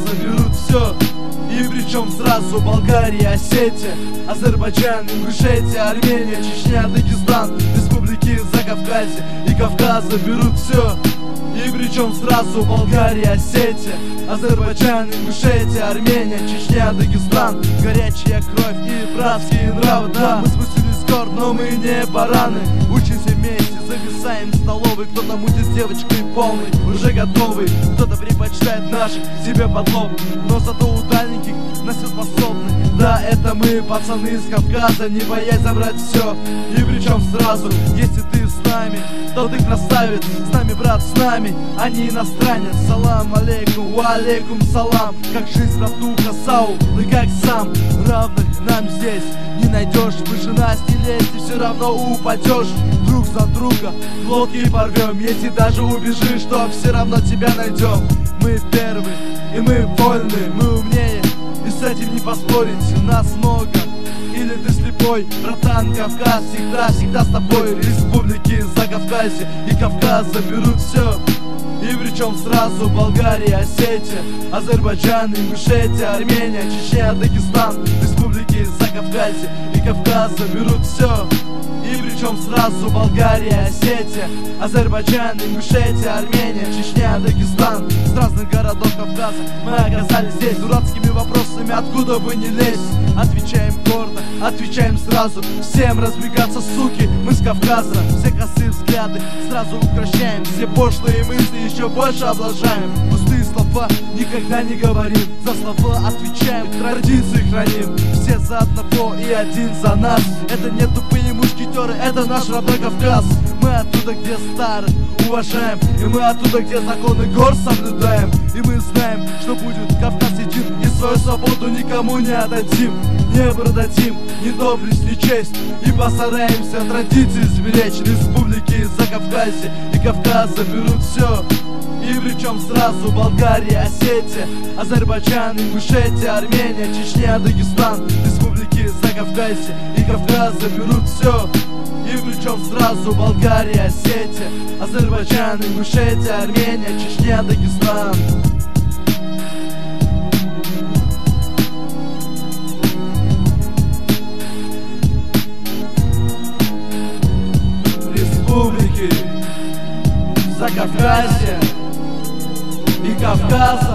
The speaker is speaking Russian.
Кавказа берут все. И причем сразу Болгария, Осетия, Азербайджан, Ингушетия, Армения, Чечня, Дагестан, республики Закавказья и Кавказа берут все. И причем сразу Болгария, Осетия, Азербайджан, Ингушетия, Армения, Чечня, Дагестан. Горячая кровь и братские нравы. Да, мы спустились с гор, но мы не бараны. Учимся вместе, зависаем в столовой. Кто-то мутит с девочкой полный, уже готовый. Кто-то предпочитает наших себе подлог, но зато у дальненьких на все способны. Да, это мы, пацаны из Кавказа, не боясь забрать все. И причем сразу, если ты с нами, то ты красавец. С нами, брат, с нами, а не иностранец. Салам алейкум, ва алейкум салам. Как жизнь, братуха, сау, ты как сам. Равных нам здесь не найдешь. Выше нас не лезь, и все равно упадешь. Друг за друга глотки порвем. Если даже убежишь, то все равно тебя найдем. Мы первые, и мы вольны, мы умнее, и с этим не поспорить. Нас много, или ты слепой, братан, Кавказ всегда с тобой. Республики Закавказья и Кавказа берут все. И причем сразу Болгария, Осетия, Азербайджан, Ингушетия, Армения, Чечня, Дагестан, республики Закавказья и Кавказа берут все. И причем сразу Болгария, Осетия, Азербайджан, Ингушетия, Армения, Чечня, Дагестан. С разных городов Кавказа мы оказались здесь. Дурацкими вопросами откуда бы не лезть. Отвечаем гордо, отвечаем сразу. Всем разбегаться, суки, мы с Кавказа. Все косые взгляды сразу укращаем. Все пошлые мысли еще больше облажаем. Пустые слова никогда не говорим. За слова отвечаем, традиции храним. Все за одного и один за нас. Это не тупые мушкетеры, это наш родной Кавказ. Мы оттуда, где старых уважаем, и мы оттуда, где законы гор соблюдаем. И мы знаем, что будет Кавказ един, и свою свободу никому не отдадим. Не продадим ни доблесть, ни честь, и постараемся традиции сберечь. Республики Закавказья и Кавказа берут все. И причем сразу Болгария, Осетия, Азербайджан, Ингушетия, Армения, Чечня, Дагестан, республики Закавказья и Кавказа берут все. И причем сразу Болгария, Осетия, Азербайджан, Ингушетия, Армения, Чечня, Дагестан. Республики Закавказья и Кавказа